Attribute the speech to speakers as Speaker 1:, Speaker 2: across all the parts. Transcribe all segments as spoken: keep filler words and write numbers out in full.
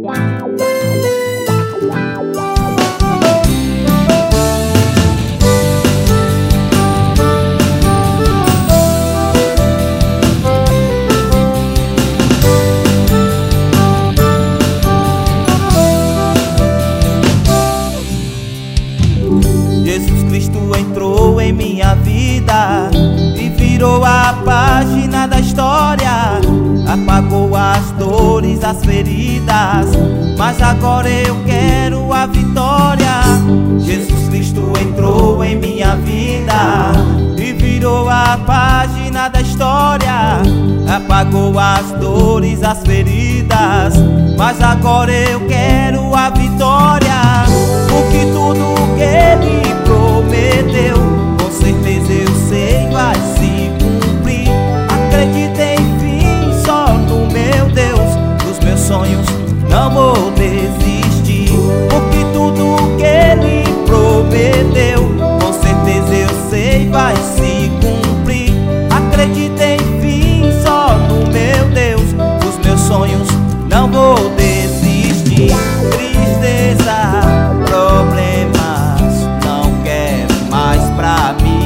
Speaker 1: Jesus Cristo entrou em minha vida e virou a página da história. Apagou as dores, as feridas, mas agora eu quero a vitória. Jesus Cristo entrou em minha vida e virou a página da história. Apagou as dores, as feridas, mas agora eu quero a vitória. Porque tudo que Ele prometeu, com certeza eu sei vai se cumprir. Acredita enfim só no meu Deus, dos meus sonhos não vou desistir. Porque tudo que Ele prometeu, com certeza eu sei vai se cumprir. Acredita enfim só no meu Deus, dos meus sonhos não vou desistir. Tristeza, problemas, não quero mais pra mim.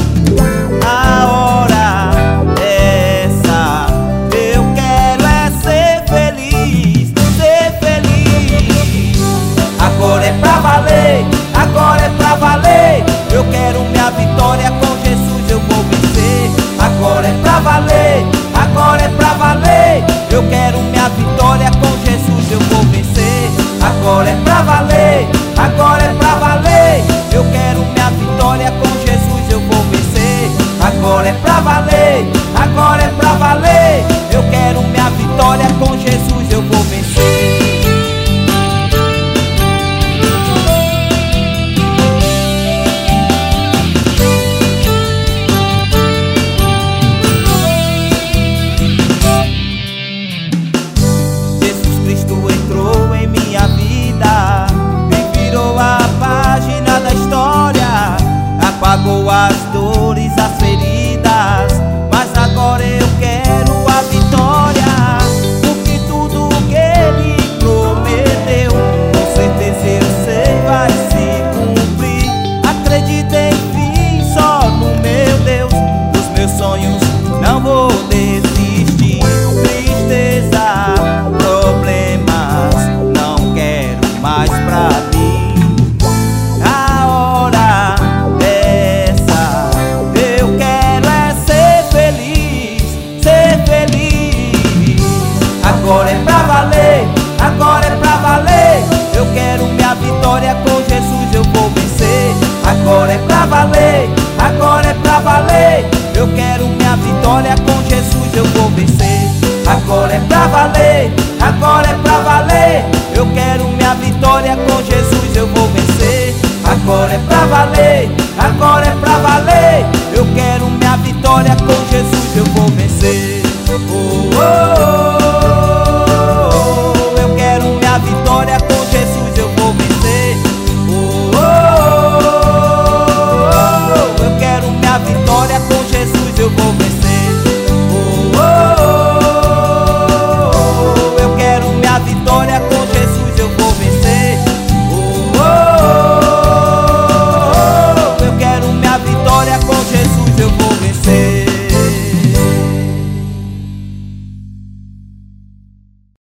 Speaker 1: A hora é essa, eu quero é ser feliz, ser feliz. Agora é pra valer, agora é pra valer. Eu quero minha vitória, com Jesus eu vou vencer. Agora é pra valer, agora é pra valer. Eu quero minha vitória, com Jesus eu vou vencer. Agora é pra valer, agora é pra valer. Eu quero minha vitória, com Jesus eu vou vencer. Agora é pra valer, agora é pra valer. Eu quero minha vitória, com Jesus eu vou vencer. Jesus Cristo